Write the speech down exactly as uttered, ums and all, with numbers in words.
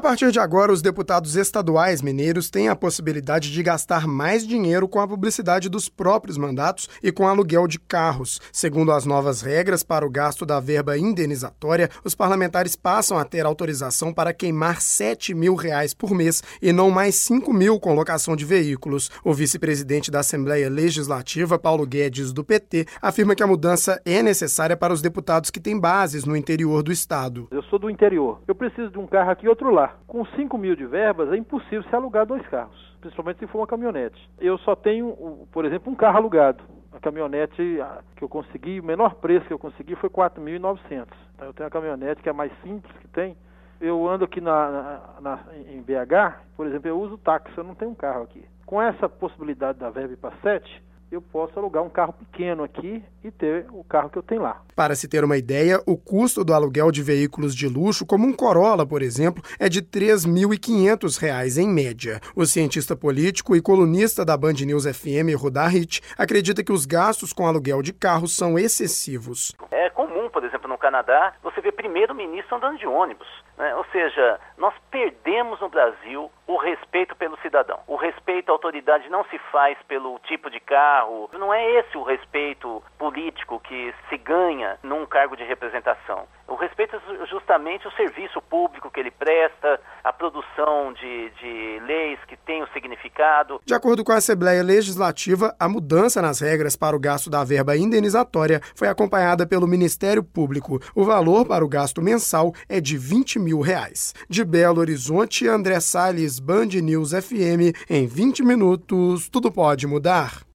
partir de agora, os deputados estaduais mineiros têm a possibilidade de gastar mais dinheiro com a publicidade dos próprios mandatos e com aluguel de carros. Segundo as novas regras para o gasto da verba indenizatória, os parlamentares passam a ter autorização para queimar sete mil reais por mês e não mais cinco mil com locação de veículos. O vice-presidente da Assembleia Legislativa, Paulo Guedes, do P T, afirma que a mudança é necessária para os deputados que têm bases no interior do estado. Eu sou do interior. Eu preciso de um carro aqui e outro lá. Com cinco mil de verbas, é impossível se alugar dois carros, principalmente se for uma caminhonete. Eu só tenho, por exemplo, um carro alugado. A caminhonete que eu consegui, o menor preço que eu consegui foi quatro mil e novecentos. Então, eu tenho a caminhonete que é a mais simples que tem. Eu ando aqui na, na, na, em B H, por exemplo, eu uso táxi, eu não tenho um carro aqui. Com essa possibilidade da verba ir para sete, eu posso alugar um carro pequeno aqui e ter o carro que eu tenho lá. Para se ter uma ideia, o custo do aluguel de veículos de luxo, como um Corolla, por exemplo, é de três mil e quinhentos reais em média. O cientista político e colunista da Band News F M, Rudar Hitch, acredita que os gastos com aluguel de carros são excessivos. É comum, por exemplo, no Canadá, você vê primeiro-ministro andando de ônibus, né? Ou seja, nós perdemos no Brasil o respeito pelo cidadão. O respeito à autoridade não se faz pelo tipo de carro. Não é esse o respeito político que se ganha num cargo de representação. O respeito é justamente o serviço público que ele presta, a produção de, de leis que têm o significado. De acordo com a Assembleia Legislativa, a mudança nas regras para o gasto da verba indenizatória foi acompanhada pelo Ministério Público. O valor para o gasto mensal é de vinte mil reais. De Belo Horizonte, André Salles, Band News F M. Em vinte minutos, tudo pode mudar.